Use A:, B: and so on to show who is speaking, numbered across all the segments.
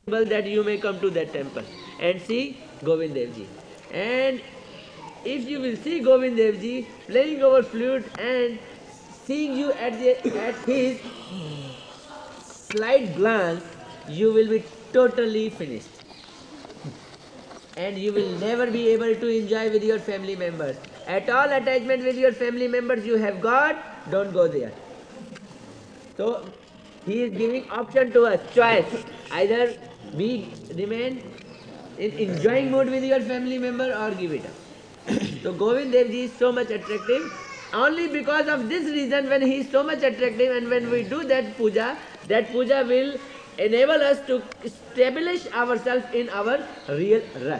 A: that you may come to that temple and see Govind Dev Ji. And if you will see Govind Dev Ji playing over flute and seeing you at his slight glance, you will be totally finished. And you will never be able to enjoy with your family members. At all attachment with your family members you have got, don't go there. So he is giving option to us, choice. Either we remain in enjoying mood with your family member or give it up. So Govind Dev Ji is so much attractive. Only because of this reason, when he is so much attractive and when we do that puja will enable us to establish ourselves in our real ras.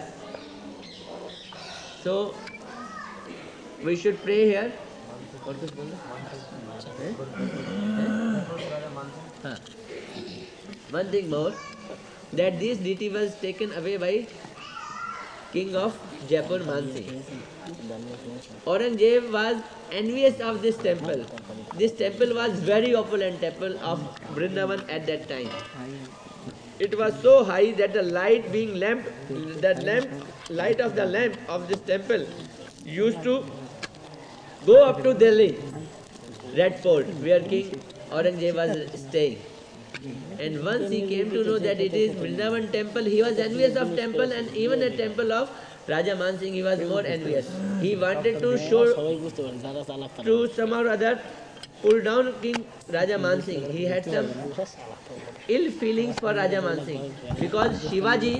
A: So we should pray here. और कुछ बोलो? One thing more, that this deity was taken away by king of Jaipur Mansingh. Aurangzeb was envious of this temple. This temple was very opulent temple of Vrindavan at that time. It was so high that the light of the lamp of this temple used to go up to Delhi, Red Fort, where King Aurangzeb was staying. And once he came to know that it is Vrindavan temple, he was envious of temple, and even a temple of Raja Mansingh he was more envious. He wanted to show to somehow or other pull down King Raja Mansingh. He had some ill feelings for Raja Mansingh because Shivaji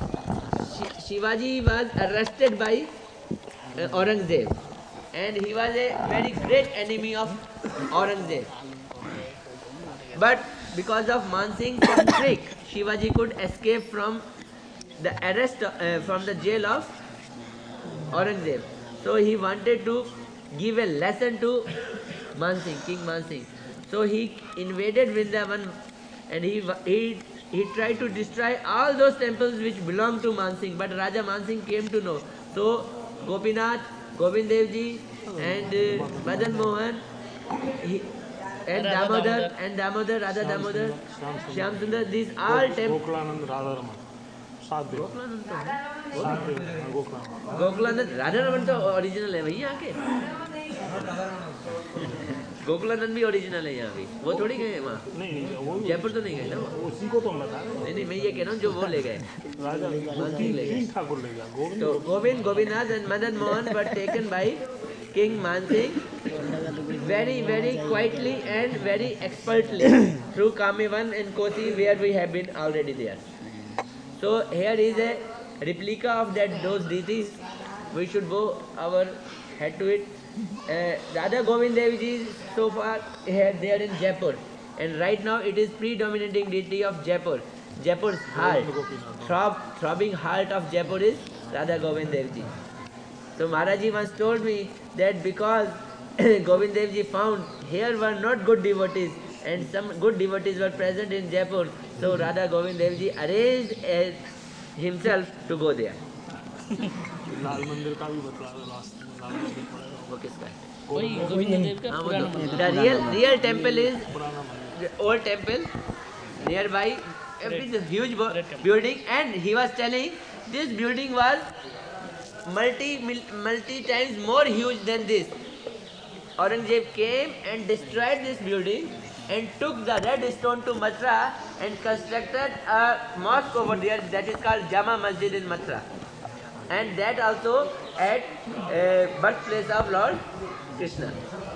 A: was arrested by Aurangzeb, and he was a very great enemy of Aurangzeb. But because of Mansingh's trick, Shivaji could escape from the arrest from the jail of Aurangzeb. So he wanted to give a lesson to Mansingh, King Mansingh. So he invaded Vrindavan and he tried to destroy all those temples which belonged to Mansingh. But Raja Mansingh came to know. So Gopinath, Govind Dev Ji and Madan Mohan and Damodar, Radha Damodar, Shyam Sundar, these all temples.
B: Gokulanand, Radha
A: Gokulanand Radha Raman तो original है भैया यहाँ के गोकुलानंद भी original है यहाँ भी वो थोड़ी गए वहाँ जयपुर तो नहीं गए ना वो
B: उसी को तो
A: नहीं मैं ये कह रहा हूँ जो वो ले गए
B: ठाकुर ले गया
A: तो Govindnath and Madan Mohan were taken by King Mansingh very quietly and very expertly through Kamevan and Kosi, where we have been already there. So here is a replica of those deities. We should bow our head to it. Radha Govind Dev Ji is so far here there in Jaipur, and right now it is predominating deity of Jaipur. Jaipur's heart, throbbing heart of Jaipur is Radha Govind Dev Ji. So Maharaji once told me that because Govind Dev Ji found here were not good devotees and some good devotees were present in Jaipur, so Radha Govind Dev Ji arranged himself to go there.
B: लाल मंदिर का भी बतला
A: वो किसका है? The real temple is the old temple nearby. It's a huge building, and he was telling this building was multi times more huge than this. Aurangzeb came and destroyed this building and took the red stone to Mathura and constructed a mosque over there that is called Jama Masjid in Mathura, and that also at birthplace of Lord Krishna.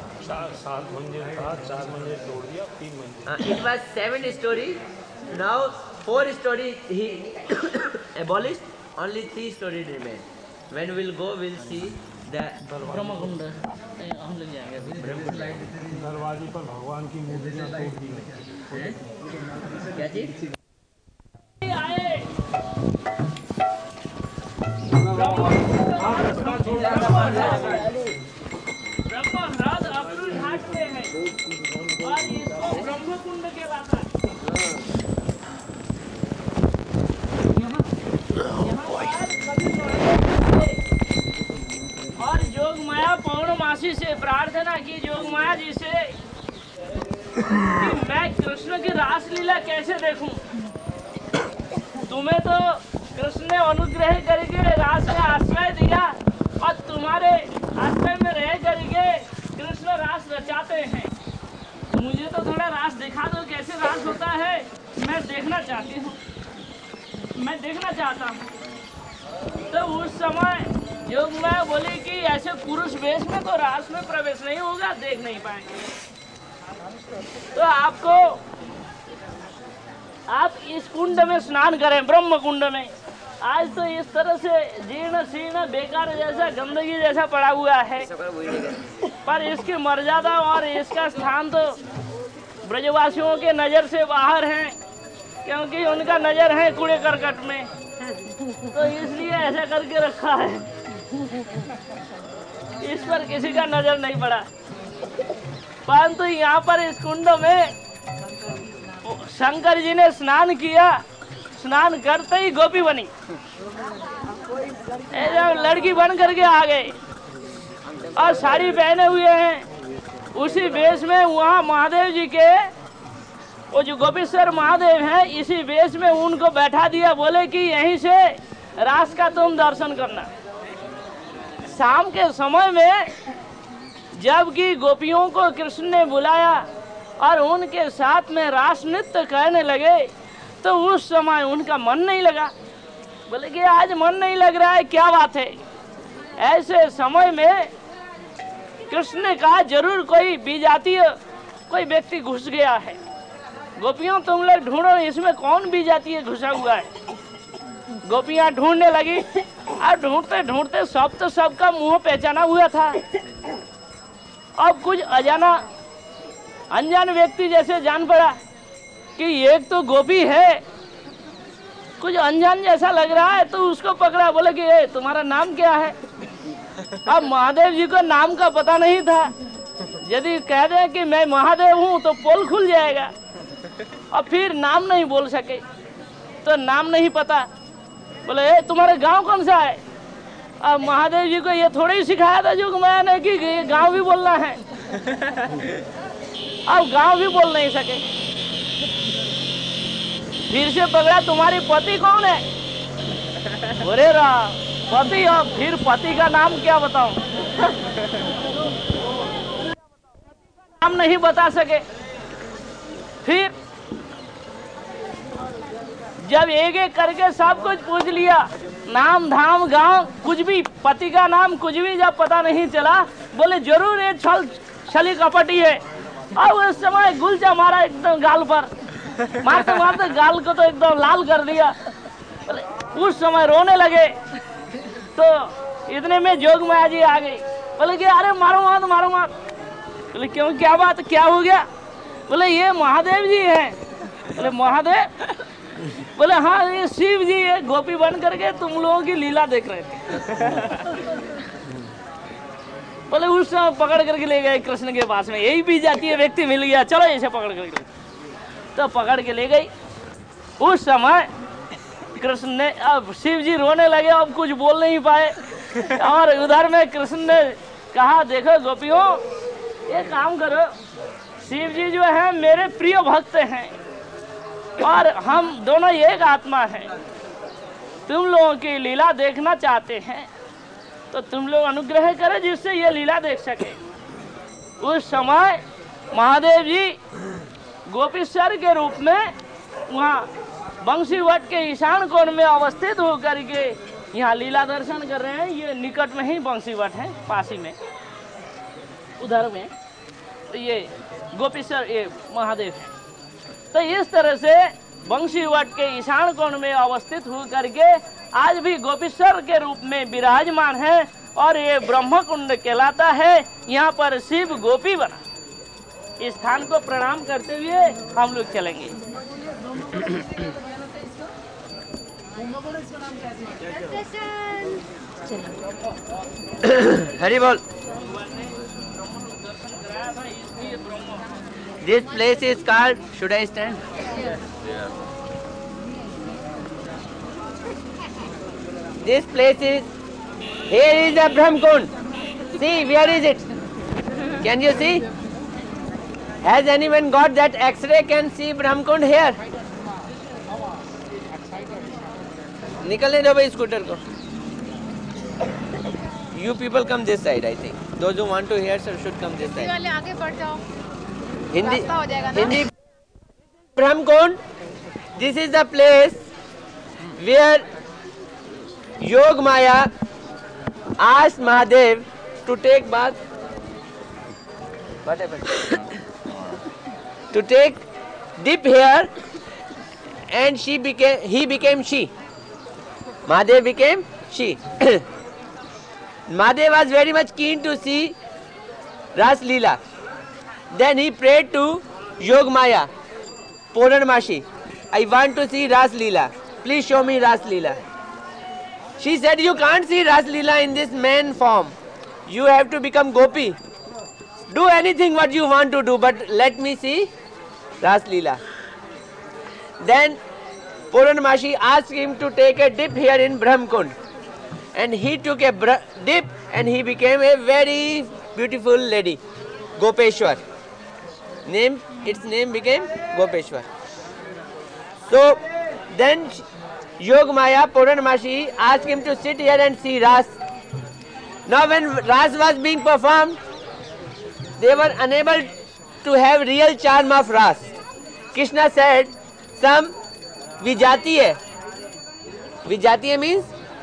A: It was 7 stories. Now 4 stories he abolished. Only 3 stories remain. When we'll go, we'll see the
C: Brahmakund हम लोग जाएंगे
B: दरवाजे पर भगवान की मूर्तियां तोड़ दी
A: क्या चीज
C: ब्रह्मराज अक्रूर घाट पे है और इसको ब्रह्मकुंड कहलाता है। और जोग माया पौर्णमासी से प्रार्थना की जोग माया जी से कि मैं कृष्ण की रासलीला कैसे देखूं। तुम्हें तो कृष्ण ने अनुग्रह करके रास में आश्रय दिया और तुम्हारे आश्रय में रह करके कृष्ण रास रचाते हैं। मुझे तो थोड़ा रास दिखा दो, कैसे रास होता है, मैं देखना चाहती हूँ, मैं देखना चाहता हूँ। तो उस समय जोगमाया बोली कि ऐसे पुरुष वेश में तो रास में प्रवेश नहीं होगा, देख नहीं पाएंगे। तो आप इस कुंड में स्नान करें, ब्रह्म कुंड में। आज तो इस तरह से जीर्ण शीर्ण बेकार जैसा गंदगी जैसा पड़ा हुआ है, पर इसकी मर्यादा और इसका स्थान तो ब्रजवासियों के नजर से बाहर है, क्योंकि उनका नजर है कूड़े करकट में, तो इसलिए ऐसा करके रखा है। इस पर किसी का नजर नहीं पड़ा। परंतु यहाँ पर इस कुंड में शंकर जी ने स्नान किया। स्नान करते ही गोपी बनी, लड़की बन करके आ गए और साड़ी पहने हुए हैं। उसी वेश में वहाँ महादेव जी के, वो जो गोपीश्वर महादेव हैं, इसी वेश में उनको बैठा दिया। बोले कि यहीं से रास का तुम दर्शन करना। शाम के समय में जबकि गोपियों को कृष्ण ने बुलाया और उनके साथ में रास नृत्य करने लगे, तो उस समय उनका मन नहीं लगा। बोले कि आज मन नहीं लग रहा है, क्या बात है। ऐसे समय में कृष्ण ने कहा जरूर कोई विजातीय कोई व्यक्ति घुस गया है। गोपियों तुम लोग ढूंढो इसमें कौन विजातीय घुसा हुआ है। गोपियां ढूंढने लगी और ढूंढते ढूंढते सब तो सबका मुंह पहचाना हुआ था। अब कुछ अनजान व्यक्ति जैसे जान पड़ा कि एक तो गोपी है, कुछ अनजान जैसा लग रहा है, तो उसको पकड़ा। बोले कि तुम्हारा नाम क्या है। अब महादेव जी को नाम का पता नहीं था। यदि कह दे कि मैं महादेव हूँ तो पोल खुल जाएगा, और फिर नाम नहीं बोल सके, तो नाम नहीं पता। बोले तुम्हारा गांव कौन सा है। अब महादेव जी को ये थोड़ा ही सिखाया था जो मैंने कि गांव भी बोलना है। अब गांव भी बोल नहीं सके। फिर से पकड़ा, तुम्हारी पति कौन है। बोले राम पति। और फिर पति का नाम क्या बताऊं। नाम नहीं बता सके। फिर जब एक एक करके सब कुछ पूछ लिया, नाम धाम गांव कुछ भी, पति का नाम कुछ भी जब पता नहीं चला, बोले जरूर ये छली कपटी है। और उस समय गुलचा मारा एकदम गाल पर, मारते मारते गाल को तो एकदम लाल कर दिया। उस समय रोने लगे। तो इतने में जोगमाया जी आ गई। बोले कि अरे मारो मत मारो मत। बोले क्यों, क्या बात, क्या हो गया। बोले ये महादेव जी हैं। बोले महादेव। बोले हाँ ये शिव जी है, गोपी बन करके तुम लोगों की लीला देख रहे थे। बोले उस समय पकड़ करके ले गए कृष्ण के पास में। यही भी जातीय व्यक्ति मिल गया, चलो ऐसे पकड़ करके। तो पकड़ के ले गई। उस समय कृष्ण ने, अब शिव जी रोने लगे, अब कुछ बोल नहीं पाए। और उधर में कृष्ण ने कहा देखो गोपियों, ये काम करो, शिव जी जो है मेरे प्रिय भक्त हैं और हम दोनों एक आत्मा है। तुम लोगों की लीला देखना चाहते हैं तो तुम लोग अनुग्रह करें जिससे ये लीला देख सके। उस समय महादेव जी गोपीश्वर के रूप में वहाँ बंसी वट के ईशान कोण में अवस्थित होकर के यहाँ लीला दर्शन कर रहे हैं। ये निकट में ही बंसी वट है, पास ही में उधर में। तो ये गोपीश्वर ये महादेव है। तो इस तरह से बंसी वट के ईशान कोण में अवस्थित होकर के आज भी गोपीश्वर के रूप में विराजमान है और ये ब्रह्म कुंड कहलाता है। यहाँ पर शिव गोपी बना। इस स्थान को प्रणाम करते हुए हम लोग चलेंगे।
A: हरि बोल। This place is called, should I stand? This place is, here is a Brahm Kund. See, where is it? Can you see? Has anyone got that X-ray can see Brahm Kund here? निकलने दो भाई scooter को. You people come this side, I think. Those who want to hear sir should come this side.
D: वाले आगे बढ़ जाओ.
A: Hindi.
D: रास्ता हो जाएगा ना?
A: Hindi. Brahmkund. This is the place where Yog Maya asked Mahadev to take bath. What happened? To take dip here, and he became she. Mahadev became she. Mahadev was very much keen to see Ras Leela. Then he prayed to Yog Maya, Purnamashi. I want to see Ras Leela. Please show me Ras Leela. She said, you can't see Ras Leela in this man form. You have to become Gopi. Do anything what you want to do, but let me see Ras Leela. Then Purnamashi asked him to take a dip here in Brahmkund. And he took a dip and he became a very beautiful lady, Gopeshwar. Its name became Gopeshwar. So then Yog Maya, Purnamashi asked him to sit here and see Ras. Now when Ras was being performed, they were unable to have real charm of Ras. Krishna said, some Vijatiya. Vijatiya means?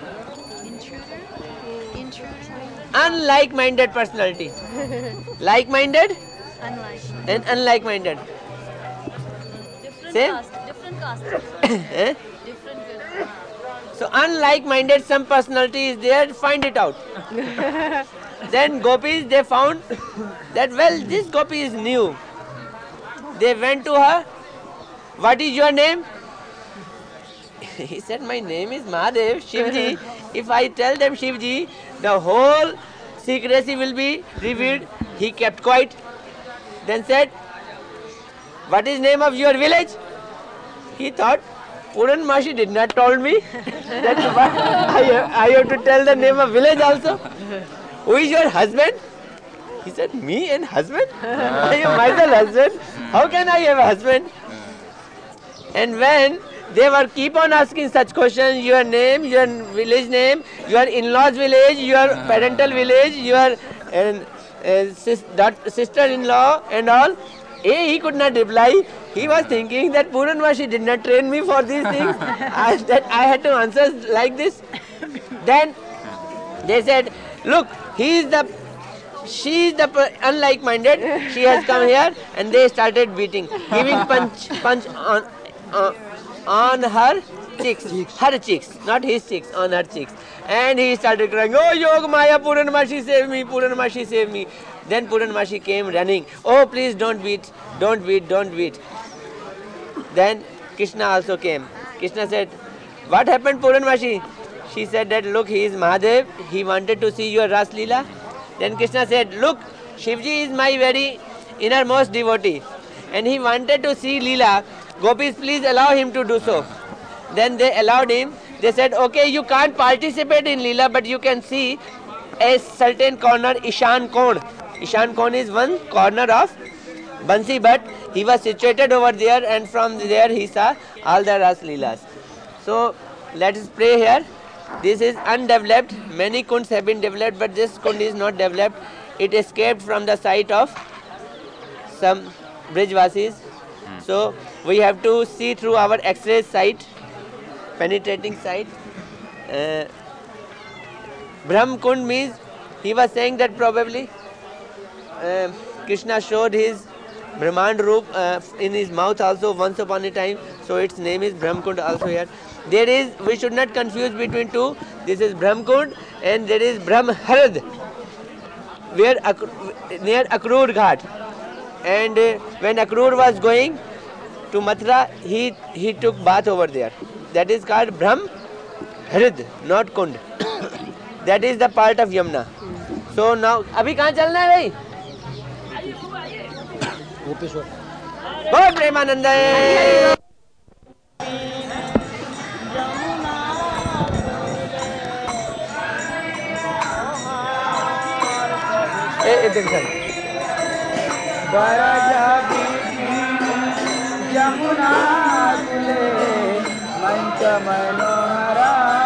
A: Unlike-minded personality. Like-minded?
D: Unlike.
A: And unlike-minded. Same?
D: Different caste.
A: Eh?
D: Different.
A: So unlike-minded some personality is there, find it out. Then gopis, they found that, well, this gopi is new. They went to her. What is your name? He said, my name is Mahadev, Shivji. If I tell them Shivji, the whole secrecy will be revealed. He kept quiet. Then said, what is name of your village? He thought, Purnamashi did not told me. That's why I have to tell the name of village also. Who is your husband? He said, me and husband? I am myself husband. How can I have a husband? And when they were keep on asking such questions, your name, your village name, your in-laws village, your parental village, your sister-in-law and all, he could not reply. He was thinking that Purnamashi did not train me for these things, that I had to answer like this. Then they said, look, she is the unlike-minded, she has come here, and they started beating, giving punch on her cheeks, not his cheeks, on her cheeks. And he started crying, oh Yog Maya, Purnamashi save me, Purnamashi save me. Then Purnamashi came running, oh please don't beat. Then Krishna also came. Krishna said, what happened Purnamashi? She said that, look, he is Mahadev, he wanted to see your Ras Leela. Then Krishna said, look, Shivji is my very innermost devotee and he wanted to see Leela. Gopis, please allow him to do so. Then they allowed him. They said, okay, you can't participate in Leela, but you can see a certain corner, Ishan Kon. Ishan Kon is one corner of Bansi Bhatt. He was situated over there and from there he saw all the Ras Leelas. So let us pray here. This is undeveloped. Many kunds have been developed, but this kund is not developed. It escaped from the sight of some Brijvasis. So we have to see through our X-ray sight, penetrating sight. Brahm Kund means, he was saying that probably Krishna showed his Brahmand Roop in his mouth also once upon a time. So its name is Brahm Kund also here. There is, we should not confuse between two. This is Brahm Kund and there is Brahm Harad, where near Akrur Ghat. And when Akrur was going to Mathura, he took bath over there. That is called Brahm Harad, not Kund. That is the part of Yamuna. So now, अभी कहाँ चलना है भाई? गोपेश्वर. बोल प्रेमानंद.
E: यमुना कुले मंच मनोहरा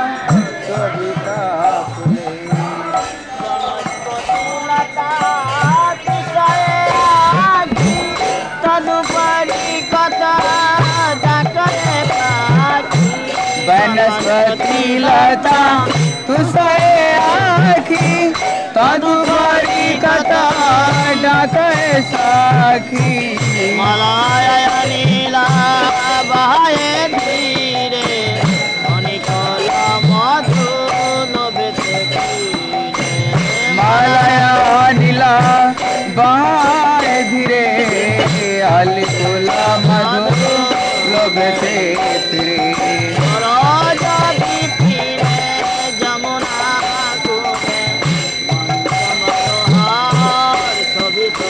E: वनस्पति लता तुषे आखी तदुपरि कथा डाके साखी
F: मलय नीला बहाए धीरे अनिकल मधु लोभते धीरे
E: मलय नीला बहाए धीरे अलिकुला मधु लोभते फिरे
F: राजा दीपिने जमुना कुले मनोहार शोभित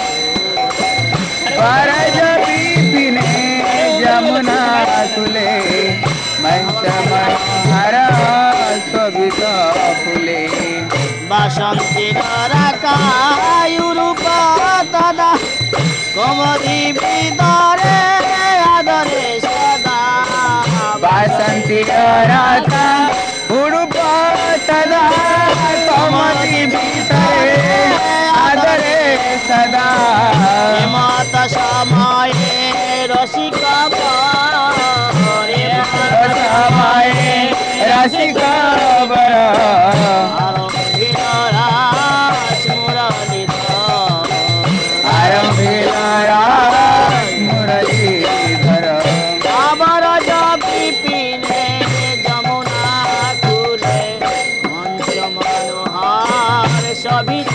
E: परज पिने जमुना कुले मंच मनोहर शोभित फुले
F: बासंती रूप तदा कमरी विदरे आदरे सदा
E: वासंती राता उड़ुप तदा कमति भीतरे आदरे सदा
F: हेमत समाये रसिका
E: समाये रसिका बर मुरलीधर
F: आबर पिने जमुना कुले मंच मनोहार सभित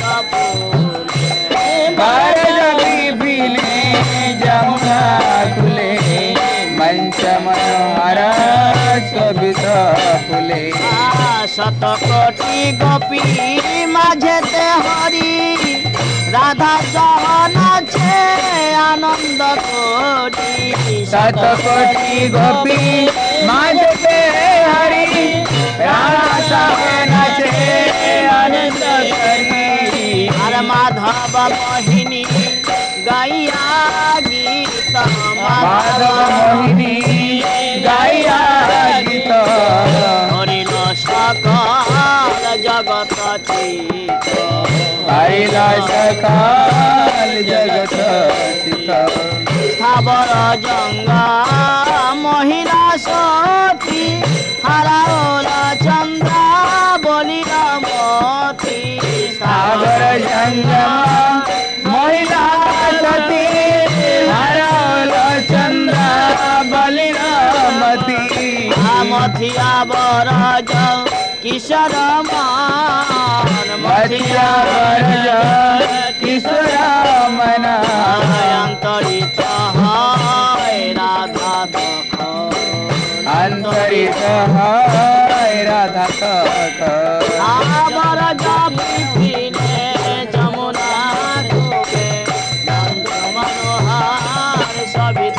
E: भारत पिने जमुना कुले मंच मनोहर शोभित फुले
F: शतकोटि गोपी माझेते हरि राधा सहन छे आनंद कोटि
E: शतकोटि गोपी माझे हरि राधा सहन छे आनंद करी
F: हर माधव मोहिनी गाइया गीत
E: माधव मोहिनी गाया गीत
F: हरिल सकल जगत चित
E: हरिल सकल जगत चित
F: स्थावर जंगा महिला सती हराओल चंद्रा बलिर मोती
E: सागर जंगमा महिला सती हरौल चंद्र बलिरामती
F: मथिया बरज किशोर मान
E: मथिया बरज किशोर मन
F: अंतरित है राधा तख
E: अंतरित है राधा तक
F: बरज पिने जमुना कुले नंद मनोहार सभित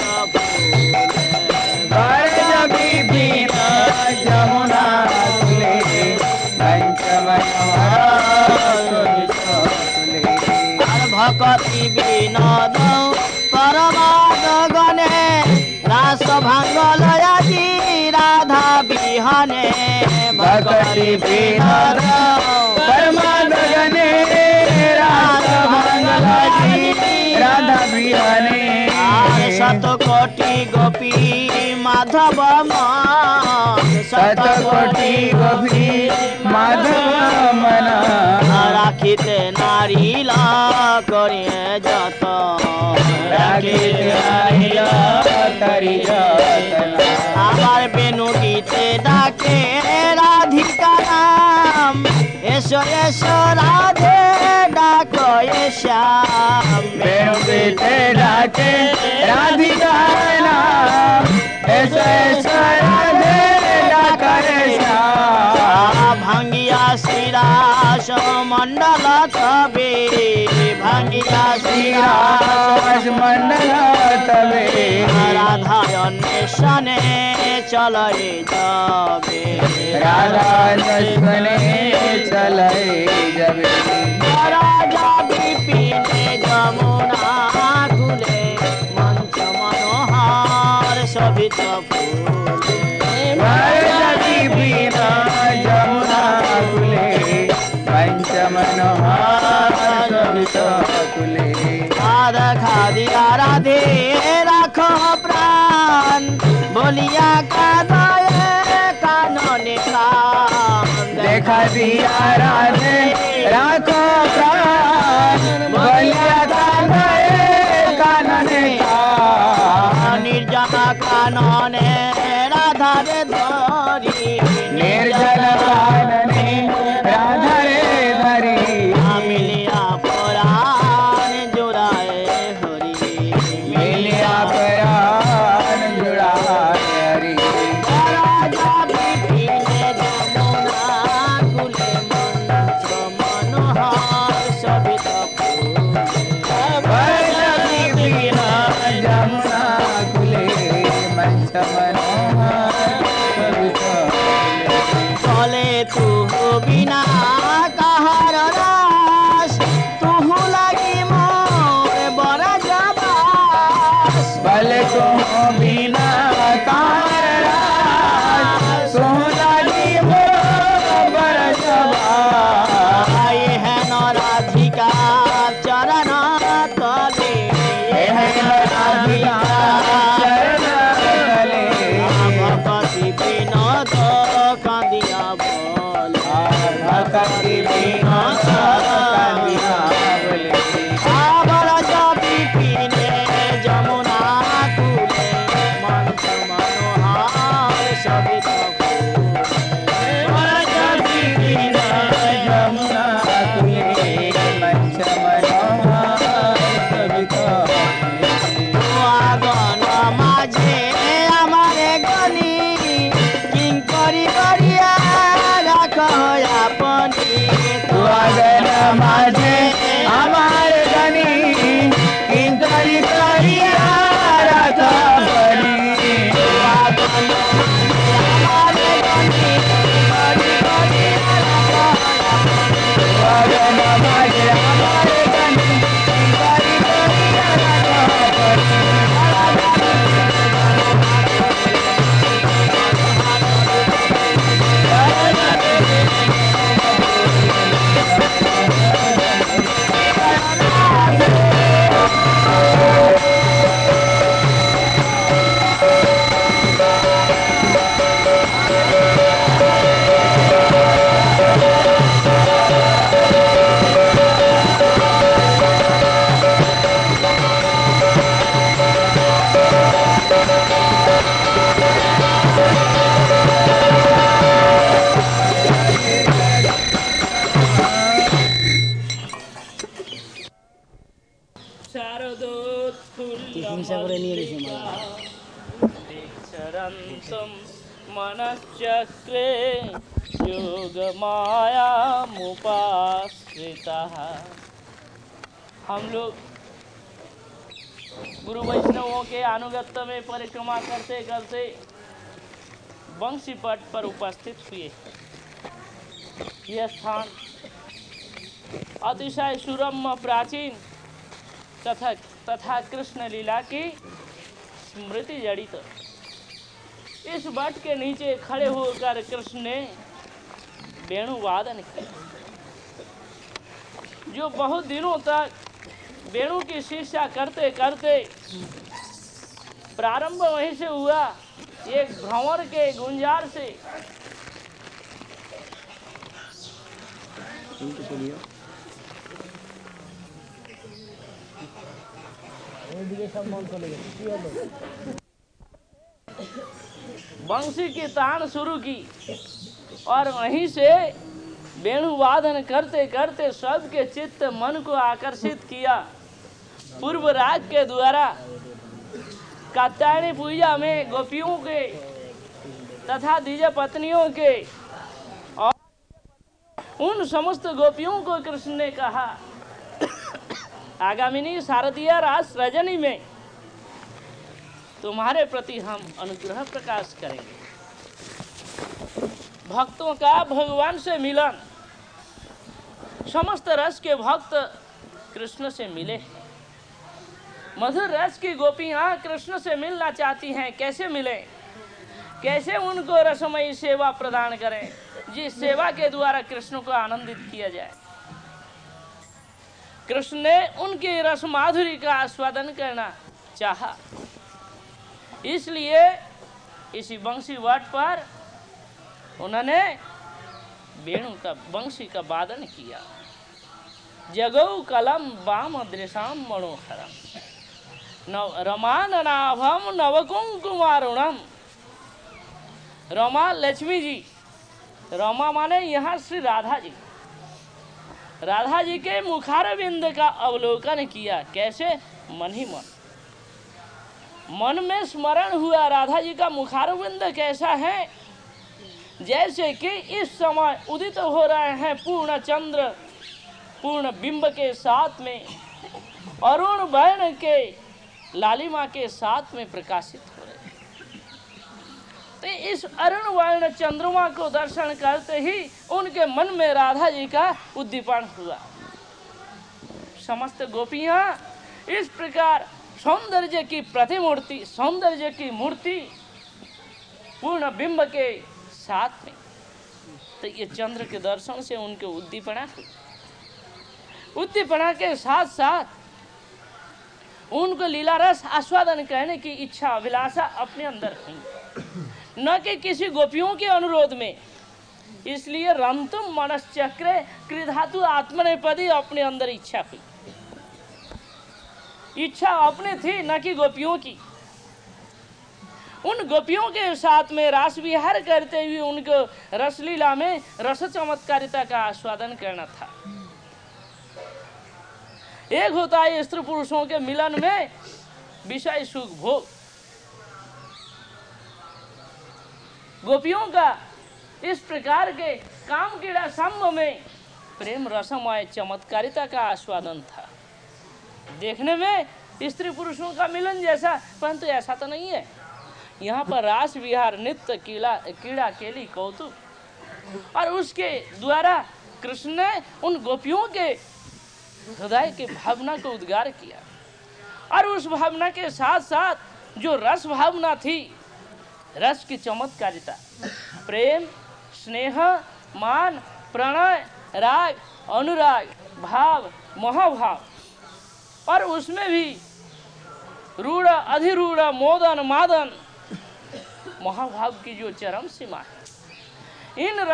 E: बरज बिपिन जमुना कुले पंच मनोहर कुले
F: भक्ति विनोद परमाद गणे रास भांगल आजी राधा बिहने
E: भक्ति विनोद परमाद गणे रास भांगलाजी राधा बिहाने
F: शतकोटि गोपी माधव
E: शतकोटि गोपी माधव मन
F: राखिते नारीला करिए जत
E: राखिते नारीला करि जतन
F: आবার বেনু গীতে ডাকে রাধিকা নাম এসো এসো রাধে ডাক এ শ্যাম
E: वेणु गीते डाके राधिका नाम ऐसा ऐसा राधे डाके श्याम
F: ভাঙ্গিয়া শ্রীরাস মন্ডল তবে ভাঙ্গিয়া
E: श्रीरास मंडल तबे
F: রাধা অন্বেষণে চলে যাবে
E: राधा नस्वने चले जबे
F: রাজা বিপিনে যমুনা কুলে মঞ্চ মনোহার শোভিত ফুলে
E: वरजति बीना जमुना कुले पंच मनोहर शोभित कुले
F: রাধা দিয়া রাধে রাখো প্রাণ বলিয়া কাঁদয়ে
E: सिया राधे राखो प्राण बलिया कानने का
F: निर्जन कानने राधा रे धरी
E: निर्जन कानने राधा रे धरी
F: मिलिया परान जुड़ाए हरि
E: मिलिया परान जुड़ाए हरि
F: राजा बिपिने जमुना कुले मंच मनोहर शोभित
E: बिना जमुना कुले मंच मनोहर
F: चले तू बिना कहार रास तू लगी मोर बड़ा जबास
E: भले को बिना कार सोनाली मोर
F: ये है न राधिका चरण तले ये है न राधिका
E: चरण तले
F: भक्ति विनोद कांदिया बोला
E: भक्ति विनोद कांदिया बोले
F: राजा बिपिने जमुना कुले मंच मनोहर शोभित
E: राजा बिपिने जमुना कुले मंच मनोहर शोभित
F: आगन माझे আমারে গনি কিঙ্করি করিয়া রাখো আপনি
E: सुहागन माझे हमार गनी किंकरी करिया राधा बनी सुहागन माझे हमार गनी किंकरी करिया राधा
C: मनश्चक्रे योग माया मुपाश्रिता। हम लोग गुरु वैष्णवों के अनुगत्य में परिक्रमा करते करते बंशी पट पर उपस्थित हुए। यह स्थान अतिशय सुरम्य प्राचीन तथा कृष्ण लीला की स्मृति जड़ित। इस वट के नीचे खड़े होकर कृष्ण ने वेणु वादन किया। जो बहुत दिनों तक वेणु की शिक्षा करते करते प्रारंभ वहीं से हुआ, एक भंवर के गुंजार से। बंसी की तान शुरू की और वहीं से वेणु वादन करते करते सबके चित्त मन को आकर्षित किया। पूर्व राग के द्वारा कात्यायनी पूजा में गोपियों के तथा द्विज पत्नियों के और उन समस्त गोपियों को कृष्ण ने कहा, आगामिनी शारदीय रास रजनी में तुम्हारे प्रति हम अनुग्रह प्रकाश करेंगे। भक्तों का भगवान से मिलन, समस्त रस के भक्त कृष्ण से मिले। मधुर रस की गोपियां कृष्ण से मिलना चाहती हैं। कैसे मिले, कैसे उनको रसमयी सेवा प्रदान करें, जिस सेवा के द्वारा कृष्ण को आनंदित किया जाए। कृष्ण ने उनकी रस माधुरी का आस्वादन करना चाहा, इसलिए इसी बंसी वट पर उन्होंने वेणु का बंशी का वादन किया। जगौ कलम वाम दृशाम मनोहरम रमान नाभम नवकुंकुमारुणम। रमा लक्ष्मी जी, रमा माने यहाँ श्री राधा जी, राधा जी के मुखारविंद का अवलोकन किया। कैसे? मन ही मन में स्मरण हुआ राधा जी का मुखारविंद कैसा है, जैसे कि इस समय उदित हो रहे हैं पूर्ण चंद्र पूर्ण बिंब के साथ में, अरुण वर्ण के लालिमा के साथ में प्रकाशित हो रहे हैं। तो इस अरुण वर्ण चंद्रमा को दर्शन करते ही उनके मन में राधा जी का उद्दीपन हुआ। समस्त गोपियां इस प्रकार सौंदर्य की प्रतिमूर्ति, सौंदर्य की मूर्ति पूर्ण बिंब के साथ में, तो ये चंद्र के दर्शन से उनके उद्दीपना हुई। उद्दीपना के साथ साथ उनको लीला रस आस्वादन करने की इच्छा अभिलाषा अपने अंदर हुई, न कि किसी गोपियों के अनुरोध में। इसलिए रंतुम मनश्चक्रे कृधातु आत्मनेपदी अपने अंदर इच्छा हुई। इच्छा अपने थी, न कि गोपियों की। उन गोपियों के साथ में रास विहार करते हुए उनको रसलीला में रस चमत्कारिता का आस्वादन करना था। एक होता है स्त्री पुरुषों के मिलन में विषय सुख भोग, गोपियों का इस प्रकार के काम क्रीड़ा संभ में प्रेम रसमय चमत्कारिता का आस्वादन था। देखने में स्त्री पुरुषों का मिलन जैसा, परंतु ऐसा तो नहीं है। यहाँ पर रास विहार, नित्य कीड़ा केली कौतुक, और उसके द्वारा कृष्ण ने उन गोपियों के हृदय की भावना को उद्गार किया। और उस भावना के साथ साथ जो रस भावना थी, रस की चमत्कारिता, प्रेम, स्नेह, मान, प्रणय, राग, अनुराग, भाव, महाभाव, और उसमें भी रूढ़ अधिरूढ़ मोदन मादन महाभाव की जो चरम सीमा है, इन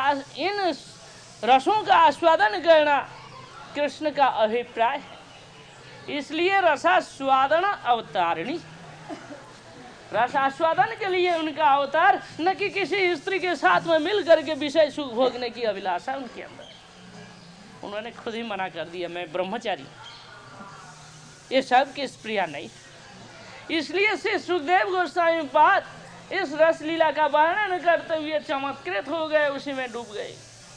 C: रसों का आस्वादन करना कृष्ण का अभिप्राय है। इसलिए रसास्वादन अवतारिणी, रसास्वादन के लिए उनका अवतार, न कि किसी स्त्री के साथ में मिल करके विषय सुख भोगने की अभिलाषा उनके अंदर। उन्होंने खुद ही मना कर दिया, मैं ब्रह्मचारी, ये सब की प्रिया नहीं। इसलिए श्री सुखदेव गोस्वामी पाद इस रसलीला का वर्णन करते हुए चमत्कृत हो गए, उसी में डूब गए।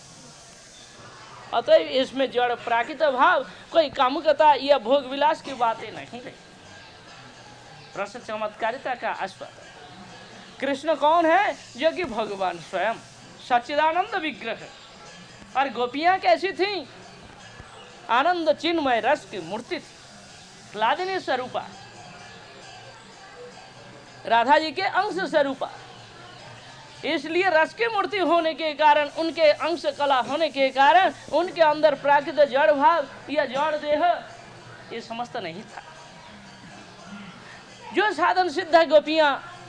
C: अतः इसमें जड़ प्राकृत भाव, कोई कामुकता या भोग विलास की बातें नहीं रही, रस चमत्कारिता का आस्वादन। कृष्ण कौन है? जो कि भगवान स्वयं सच्चिदानंद विग्रह। और गोपियां कैसी थीं? आनंद चिन्मय रस की मूर्ति थी, लादिनी स्वरूपा, राधा जी के अंश स्वरूपा। इसलिए रस की मूर्ति होने के कारण, उनके अंश कला होने के कारण, उनके अंदर प्राकृत जड़ भाव या जड़ देह ये समस्त नहीं था। जो साधन सिद्ध गोपियां,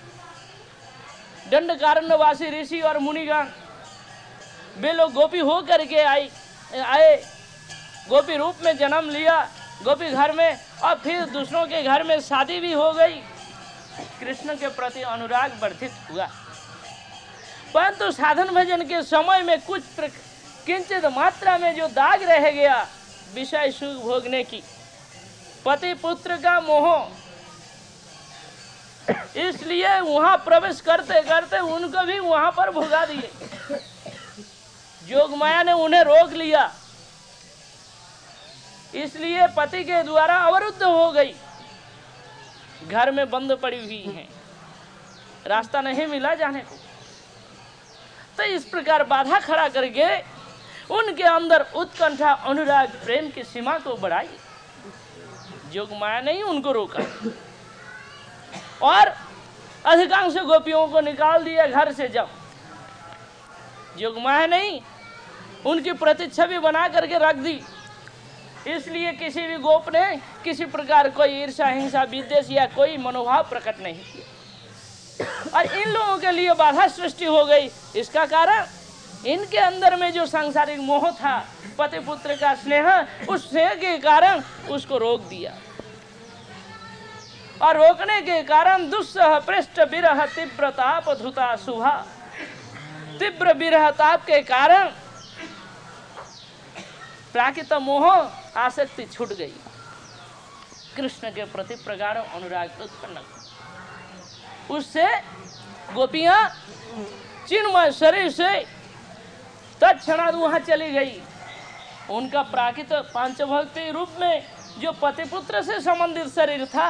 C: दंडकारण्यवासी ऋषि और मुनिगण, वे लोग गोपी हो करके आए, गोपी रूप में जन्म लिया गोपी घर में, और फिर दूसरों के घर में शादी भी हो गई। कृष्ण के प्रति अनुराग वर्धित हुआ, परंतु साधन भजन के समय में कुछ किंचित मात्रा में जो दाग रह गया विषय सुख भोगने की, पति पुत्र का मोह, इसलिए वहां प्रवेश करते करते उनको भी वहां पर भुगा दिए। जोग माया ने उन्हें रोक लिया, इसलिए पति के द्वारा अवरुद्ध हो गई, घर में बंद पड़ी हुई हैं, रास्ता नहीं मिला जाने को। तो इस प्रकार बाधा खड़ा करके उनके अंदर उत्कंठा, अनुराग, प्रेम की सीमा को बढ़ाई। जोग माया ने उनको रोका और अधिकांश गोपियों को निकाल दिया घर से। जब जोग माया नहीं, उनकी प्रतिच्छवि बना करके रख दी। इसलिए किसी भी गोप ने किसी प्रकार कोई ईर्ष्या, हिंसा, विद्वेष या कोई मनोभाव प्रकट नहीं किया। और इन लोगों के लिए बाधा सृष्टि हो गई। इसका कारण इनके अंदर में जो सांसारिक मोह था, पति पुत्र का स्नेह, उस स्नेह के कारण उसको रोक दिया, और रोकने के कारण दुस्सह पृष्ठ विरह तीव्र ताप धुता शुभा, तीव्र विरह ताप के कारण प्राकृत मोह आसक्ति छूट गई, कृष्ण के प्रति प्रगाढ़ अनुराग उत्पन्न, उससे गोपियां चिन्मय शरीर से तत्क्षणात वहां चली गई। उनका प्राकृत पांचभक्ति रूप में जो पति पुत्र से संबंधित शरीर था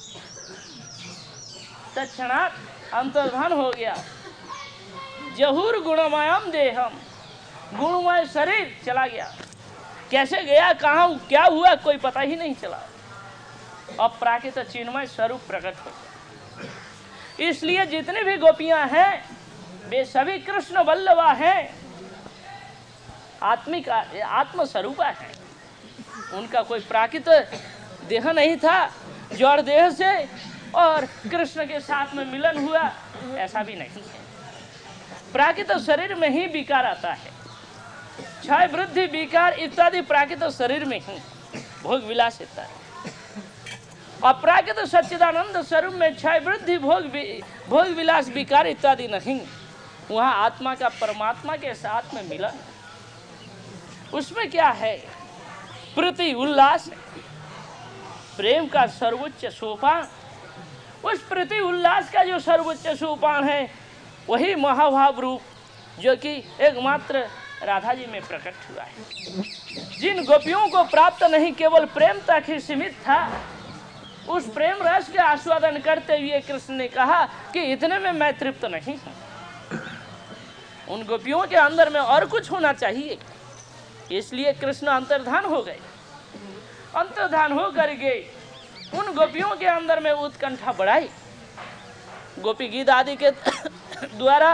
C: तत्क्षणात अंतर्धान हो गया। जहूर गुणमयम देहम, गुणमय शरीर चला गया। कैसे गया, कहाँ क्या हुआ, कोई पता ही नहीं चला। अब प्राकृत चिन्मय स्वरूप प्रकट हो गया। इसलिए जितनी भी गोपियां हैं वे सभी कृष्ण वल्लभा हैं, आत्मिक आत्म स्वरूपा है। उनका कोई प्राकृत देह नहीं था, जड़ देह से और कृष्ण के साथ में मिलन हुआ, ऐसा भी नहीं है। प्राकृत शरीर में ही विकार आता है, क्षय वृद्धि विकार इत्यादि प्राकृत शरीर में ही भोग विलास होता है। अप्राकृत सच्चिदानंद स्वरूप में क्षय वृद्धि भोग विलास विकार इत्यादि नहीं। वहाँ आत्मा का परमात्मा के साथ में मिलन, उसमें क्या है, प्रीति उल्लास, प्रेम का सर्वोच्च सोपान। उस प्रीति उल्लास का जो सर्वोच्च सोपान है वही महाभाव रूप जो कि एकमात्र राधा जी में प्रकट हुआ है। जिन गोपियों को प्राप्त नहीं केवल प्रेम तक ही सीमित था, उस प्रेम रस के आस्वादन करते हुए कृष्ण ने कहा कि इतने में मैं तृप्त नहीं हूँ, उन गोपियों के अंदर में और कुछ होना चाहिए। इसलिए कृष्ण अंतर्धान हो गए। अंतर्धान हो करके उन गोपियों के अंदर में उत्कंठा बढ़ाई। गोपी गीत आदि के द्वारा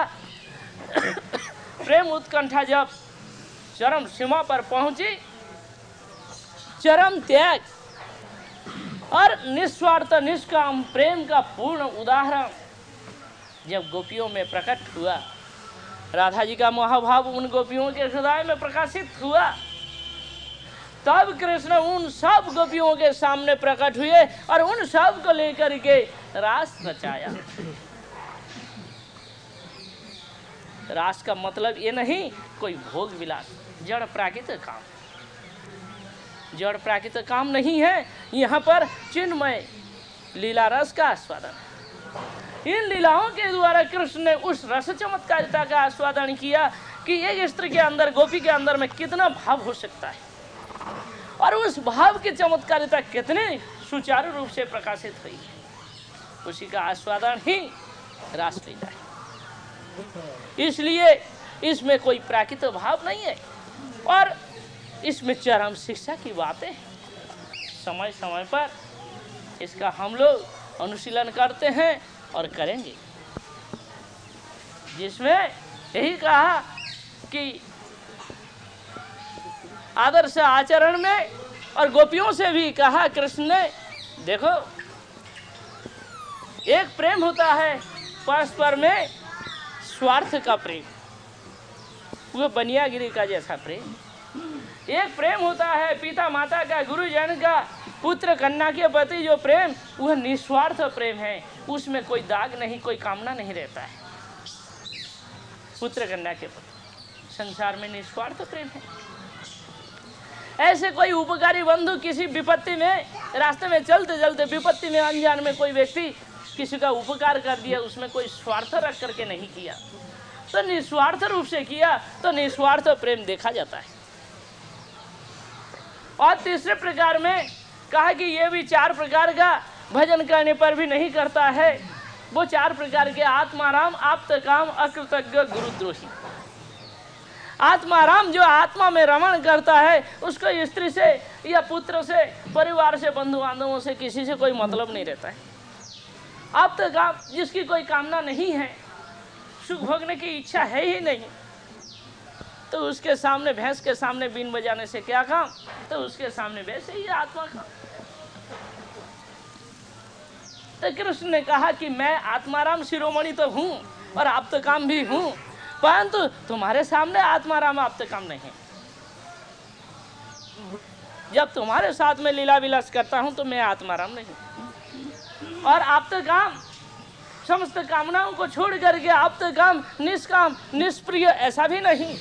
C: प्रेम उत्कंठा जब चरम सीमा पर पहुंची, चरम त्याग और निस्वार्थ निष्काम प्रेम का पूर्ण उदाहरण जब गोपियों में प्रकट हुआ, राधा जी का महाभाव उन गोपियों के हृदय में प्रकाशित हुआ, तब कृष्ण उन सब गोपियों के सामने प्रकट हुए और उन सब को लेकर के रास रचाया। रास का मतलब ये नहीं कोई भोग विलास, जड़ प्राकृतिक काम, जड़ प्राकृतिक काम नहीं है। यहाँ पर चिन्मय लीला रस का आस्वादन। इन लीलाओं के द्वारा कृष्ण ने उस रस चमत्कारिता का आस्वादन किया कि एक स्त्री के अंदर, गोपी के अंदर में कितना भाव हो सकता है और उस भाव की चमत्कारिता कितने सुचारू रूप से प्रकाशित हुई, उसी का आस्वादन ही रासलीला है। इसलिए इसमें कोई प्राकृतिक भाव नहीं है और इसमें चरम शिक्षा की बातें हैं। समय समय पर इसका हम लोग अनुशीलन करते हैं और करेंगे, जिसमें यही कहा कि आदर्श आचरण में और गोपियों से भी कहा कृष्ण ने, देखो एक प्रेम होता है परस्पर में स्वार्थ का प्रेम, वो बनियागिरी का जैसा प्रेम। एक प्रेम होता है पिता माता का, गुरुजन का, पुत्र कन्या के प्रति जो प्रेम, वह निस्वार्थ प्रेम है, उसमें कोई दाग नहीं, कोई कामना नहीं रहता है। पुत्र कन्या के प्रति संसार में निस्वार्थ प्रेम है। ऐसे कोई उपकारी बंधु किसी विपत्ति में, रास्ते में चलते चलते विपत्ति में अनजान में कोई व्यक्ति किसी का उपकार कर दिया, उसमें कोई स्वार्थ रख करके नहीं किया, तो निस्वार्थ रूप से किया तो निस्वार्थ प्रेम देखा जाता है। और तीसरे प्रकार में कहा कि ये भी 4 प्रकार का भजन करने पर भी नहीं करता है। वो 4 प्रकार के आत्माराम, आप्तकाम, अकृतज्ञ, गुरुद्रोही। आत्माराम जो आत्मा में रमण करता है, उसको स्त्री से या पुत्र से, परिवार से, बंधु बांधवों से, किसी से कोई मतलब नहीं रहता है। आप्तकाम जिसकी कोई कामना नहीं है, सुख भोगने की इच्छा है ही नहीं, तो उसके सामने, भैंस के सामने बीन बजाने से क्या काम, तो उसके सामने वैसे ही आत्मा काम। तो कृष्ण ने कहा कि मैं आत्माराम शिरोमणि तो हूँ और आप्तकाम भी हूँ, परंतु तुम्हारे सामने आत्माराम आप तक कम नहीं। जब तुम्हारे साथ में लीला विलास करता हूं तो मैं आत्माराम नहीं। और आप तक काम समस्त कामनाओं को छोड़ करके आप तक काम निष्काम निष्प्रिय ऐसा भी नहीं।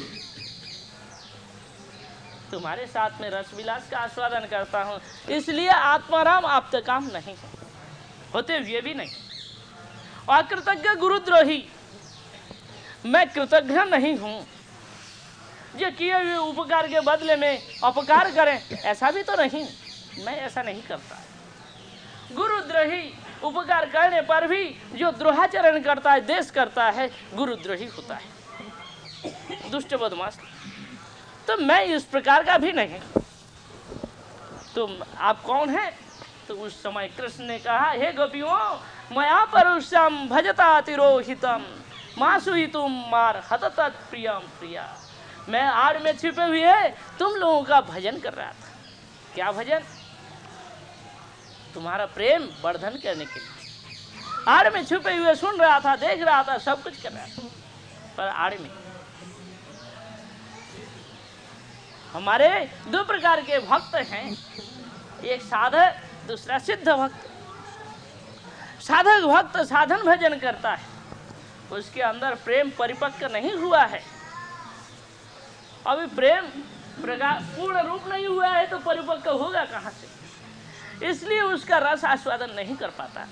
C: तुम्हारे साथ में रस विलास का आस्वादन करता हूं, इसलिए आत्माराम आप तक काम नहीं होते हुए भी नहीं। अकृतज्ञ गुरुद्रोही, मैं कृतज्ञ नहीं हूं। जो किए हुए उपकार के बदले में अपकार करें ऐसा भी तो नहीं, मैं ऐसा नहीं करता। गुरुद्रोही, उपकार करने पर भी जो द्रोहाचरण करता है, देश करता है, गुरुद्रोही होता है, दुष्ट बदमाश। तो मैं इस प्रकार का भी नहीं। तो आप कौन हैं? तो उस समय कृष्ण ने कहा, हे गोपियों, मया परुषम भजता तिरोहितम मासुहितुम मार हतत प्रियम प्रिया। मैं आड़ में छिपे हुए तुम लोगों का भजन कर रहा था। क्या भजन? तुम्हारा प्रेम वर्धन करने के लिए आड़ में छुपे हुए सुन रहा था, देख रहा था, सब कुछ कर रहा था। पर आड़ में हमारे दो प्रकार के भक्त हैं, एक साधक, दूसरा सिद्ध भक्त। साधक भक्त साधन भजन करता है, उसके अंदर प्रेम परिपक्व नहीं हुआ है। अभी प्रेम पूर्ण रूप नहीं हुआ है तो परिपक्व होगा कहां से? इसलिए उसका रस आस्वादन नहीं कर पाता।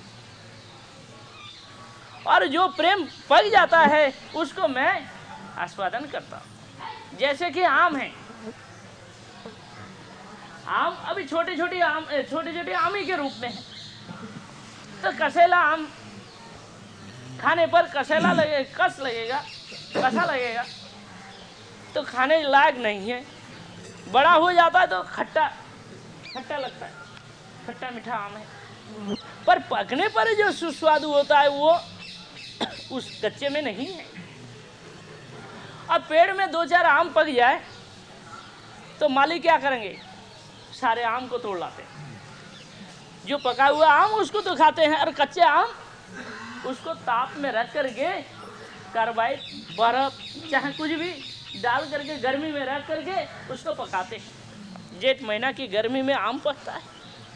C: और जो प्रेम पक जाता है उसको मैं आस्वादन करता हूं। जैसे कि आम है, आम अभी छोटे छोटे आम ही के रूप में है। तो कसेला आम खाने पर कसेला लगेगा, कसा लगेगा, तो खाने लायक नहीं है। बड़ा हो जाता है तो खट्टा लगता है, खट्टा मीठा आम है। पर पकने पर जो सुस्वादु होता है वो उस कच्चे में नहीं है। अब पेड़ में 2-4 आम पक जाए तो माली क्या करेंगे? सारे आम को तोड़ लाते हैं। जो पका हुआ आम उसको तो खाते हैं, और कच्चे आम उसको ताप में रख करके कार्बाइड, बर्फ, चाहे कुछ भी डाल करके गर्मी में रख करके उसको पकाते हैं। जेठ महीना की गर्मी में आम पकता है,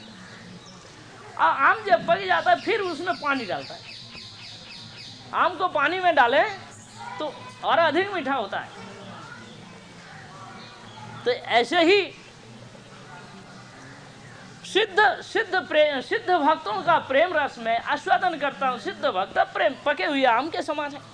C: और आम जब पक जाता है फिर उसमें पानी डालता है। आम को पानी में डालें तो और अधिक मीठा होता है। तो ऐसे ही सिद्ध भक्तों का प्रेम रस में आस्वादन करता हूँ। सिद्ध भक्त प्रेम पके हुए आम के समान है।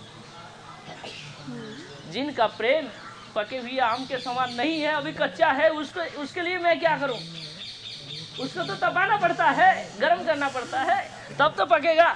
C: जिनका प्रेम पके हुए आम के समान नहीं है, अभी कच्चा है, उसके लिए मैं क्या करूं? उसको तो तपाना पड़ता है, गर्म करना पड़ता है, तब तो पकेगा,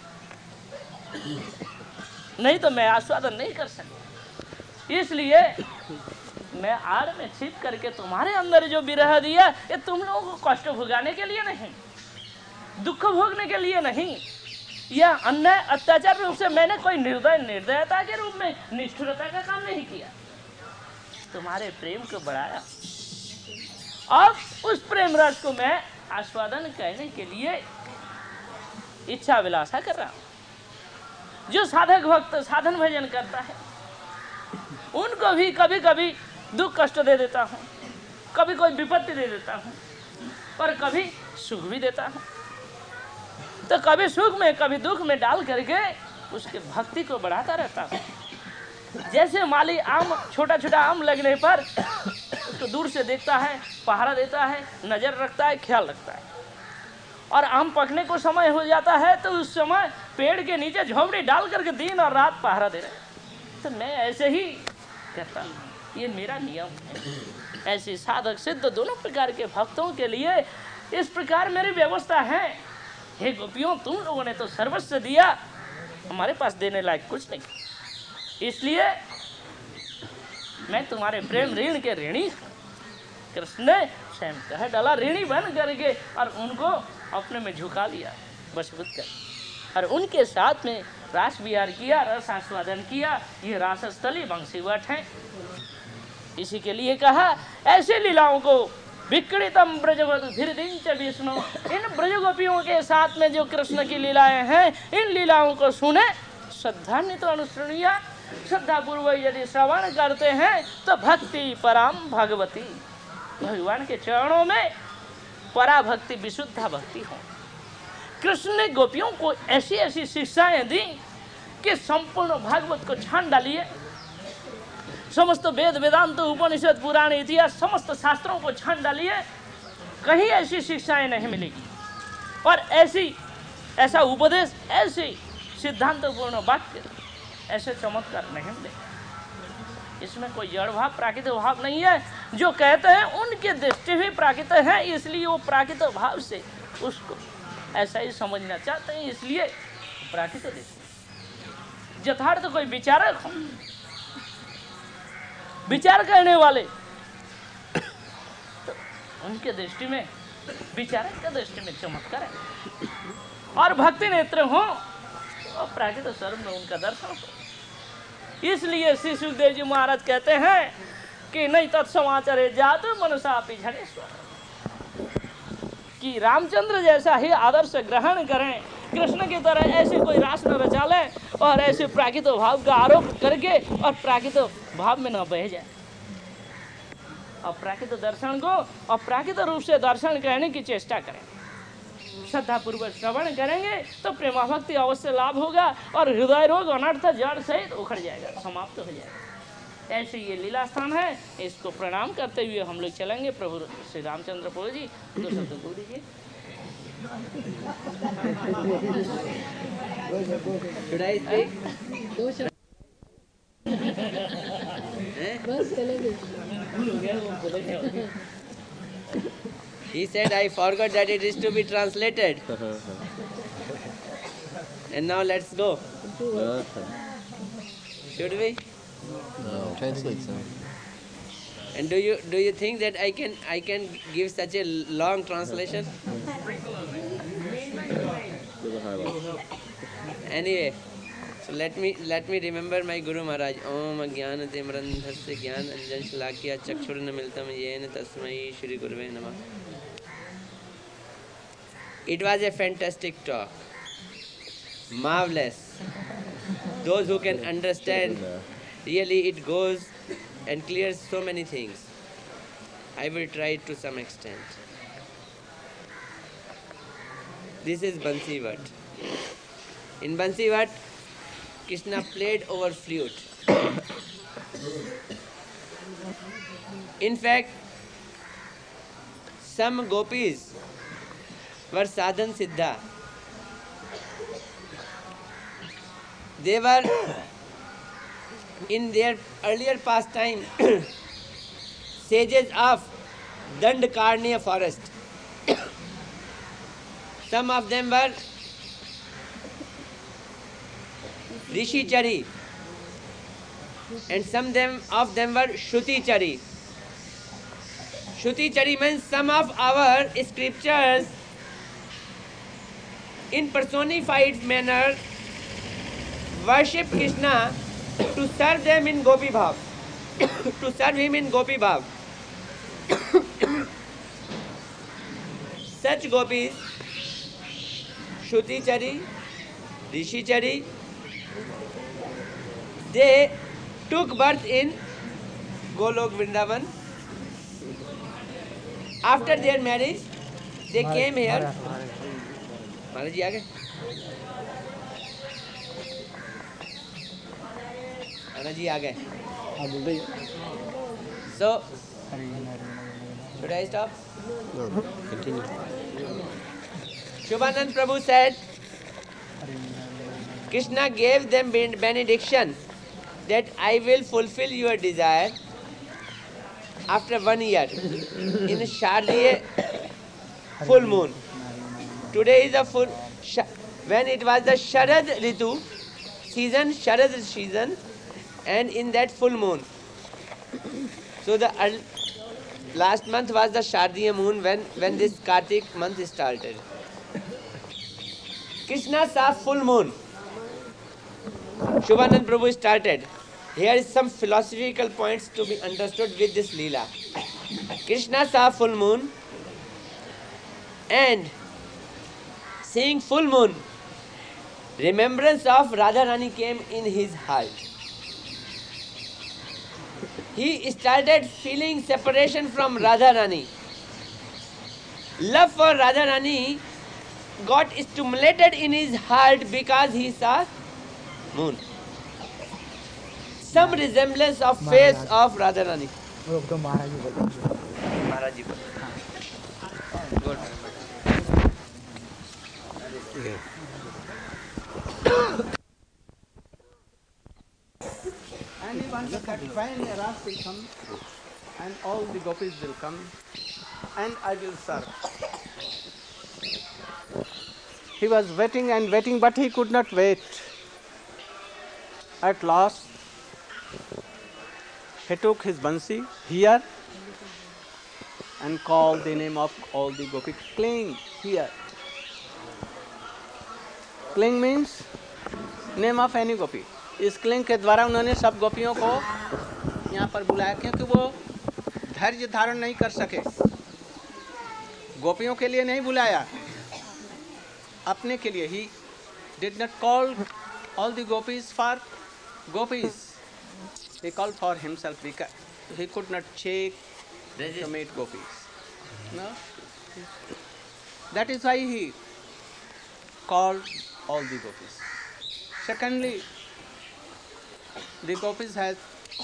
C: नहीं तो मैं आस्वादन नहीं कर सकता। इसलिए मैं आड़ में छिप करके तुम्हारे अंदर जो विरह दिया, ये तुम लोगों को कष्ट भुगाने के लिए नहीं, दुख भोगने के लिए नहीं, या अन्याय अत्याचार रूप से मैंने कोई निर्दयता के रूप में निष्ठुरता का काम नहीं किया। तुम्हारे प्रेम को बढ़ाया, अब उस प्रेम रस को मैं आस्वादन करने के लिए इच्छा विलासा कर रहा हूं। जो साधक भक्त साधन भजन करता है उनको भी कभी कभी दुख कष्ट दे देता हूँ, कभी कोई विपत्ति दे देता हूँ, और कभी सुख भी देता हूँ। तो कभी सुख में कभी दुख में डाल करके उसके भक्ति को बढ़ाता रहता हूँ। जैसे माली आम, छोटा छोटा आम लगने पर उसको दूर से देखता है, पहरा देता है, नजर रखता है, ख्याल रखता है, और आम पकने को समय हो जाता है तो उस समय पेड़ के नीचे झोपड़ी डाल करके दिन और रात पहरा दे रहे। तो मैं ऐसे ही करता हूँ, ये मेरा नियम है। ऐसे साधक सिद्ध दोनों प्रकार के भक्तों के लिए इस प्रकार मेरी व्यवस्था है। हे गोपियों, तुम लोगों ने तो सर्वस्व दिया, हमारे पास देने लायक कुछ नहीं, इसलिए मैं तुम्हारे प्रेम ऋण के ऋणी। कृष्ण ने स्वयं कह डाला, ऋणी बन करके, और उनको अपने में झुका लिया, वशीभूत कर, और उनके साथ में रास विहार किया, रस आस्वादन किया। ये रासस्थली वंशीवट है। इसी के लिए कहा, ऐसे लीलाओं को विक्रीतम ब्रजवधु धीरदिंच विष्णु, इन ब्रजगोपियों के साथ में जो कृष्ण की लीलाएं हैं, इन लीलाओं को सुने, श्रद्धान्वित अनुसरणीय, श्रद्धा पूर्वक यदि श्रवण करते हैं तो भक्ति पराम भगवती, भगवान के चरणों में पराभक्ति विशुद्धा भक्ति हो। कृष्ण ने गोपियों को ऐसी ऐसी शिक्षाएं दी कि संपूर्ण भागवत को छान डालिए, समस्त वेद वेदांत उपनिषद पुराण इतिहास समस्त शास्त्रों को छान डालिए, कहीं ऐसी शिक्षाएं नहीं मिलेगी और ऐसा उपदेश, ऐसी सिद्धांतपूर्ण वाक्य, ऐसे चमत्कार नहीं मिलेगा। इसमें कोई जड़ भाव प्राकृतिक भाव नहीं है। जो कहते हैं उनके दृष्टि भी प्राकृतिक है, इसलिए वो प्राकृतिक भाव से उसको ऐसा ही समझना चाहते हैं, इसलिए प्राकृतिक दृष्टि। यथार्थ कोई विचारक हो, विचार करने वाले, तो उनके दृष्टि में, विचारक के दृष्टि में चमत्कार है। और भक्ति नेत्र हो और प्राकृतिक स्वरूप में उनका दर्शन हो। इसलिए श्री सुखदेव जी महाराज कहते हैं कि नहीं तत्समाचारे जात मनुष्य झनेश्वर, कि रामचंद्र जैसा ही आदर्श ग्रहण करें, कृष्ण की तरह ऐसे कोई रास न रचा ले और ऐसे प्राकृतिक भाव का आरोप करके और प्राकृतिक भाव में न बह जाए। और प्राकृतिक दर्शन को और प्राकृतिक रूप से दर्शन करने की चेष्टा करें। श्रद्धा पूर्वक श्रवण करेंगे तो प्रेमा भक्ति अवश्य लाभ होगा और हृदय रोग अनर्थ जड़ सहित उखड़ जाएगा, समाप्त हो जाएगा। ऐसे ये लीला स्थान है, इसको प्रणाम करते हुए हम लोग चलेंगे। प्रभु श्री रामचंद्र प्रभु जी दो शब्द बोल दीजिए।
A: Should I speak? He said, I forgot that it is to be translated. And now let's go. Should we?
G: No. Translate some.
A: And do you think that I can give such a long translation? Anyway, so let me remember my Guru Maharaj. Om Ajnana Timrandhasya Gyan Anjan Shalakya Chakshurna Miltam Yena Tasmai Shri Guruve Namah. It was a fantastic talk. Marvelous. Those who can understand, really it goes and clears so many things. I will try to some extent. This is Bansi Vat. In Bansi Vat, Krishna played over flute. In fact, some gopis were sadhan siddha. They were in their earlier pastime sages of Dandakarnya forest. Some of them were Rishichari and some of them were Shrutichari. Shrutichari means some of our scriptures in personified manner worship Krishna to serve them in Gopi Bhav, to serve him in Gopi Bhav. Such gopis, Shrutichari, Rishichari, they took birth in Golok Vrindavan. After their marriage, they came here. महाराज जी आ गए? महाराज जी आ गए? So, should I stop?
G: No, continue.
A: Shubhanand Prabhu said, Krishna gave them benediction that I will fulfill your desire after 1 year in Shardiya full moon. Today is a full, when it was the Sharad Ritu season, Sharad season, and in that full moon. So the last month was the Shardiya moon when this Kartik month started. Krishna saw full moon. Shubhanand Prabhu started. Here is some philosophical points to be understood with this Leela. Krishna saw full moon and seeing full moon, remembrance of Radharani came in his heart. he started feeling separation from Radharani. Love for Radharani got stimulated in his heart because he saw moon. Some resemblance of face of Radharani. Maharaj ji. Good.
H: And he wants that when Ras will come, and all the gopis will come, and I will serve. He was waiting and waiting, but he could not wait. At last, he took his bansi here and called the name of all the gopis. Cling here. Cling means name of any gopi. इस क्लिंग के द्वारा उन्होंने सब गोपियों को यहाँ पर बुलाया, क्योंकि वो धैर्य धारण नहीं कर सके। गोपियों के लिए नहीं बुलाया, अपने के लिए। He did not call all the gopis for gopis. He called for himself because he could not check to meet gopis. No? That is why he called all the gopis. Secondly, the gopis had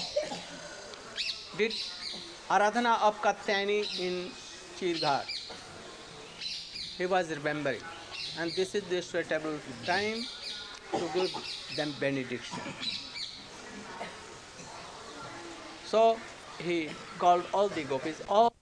H: did Aradhana of Katyayani in Chirghat. He was remembering, and this is the suitable time to give them benediction. So he called all the gopis. All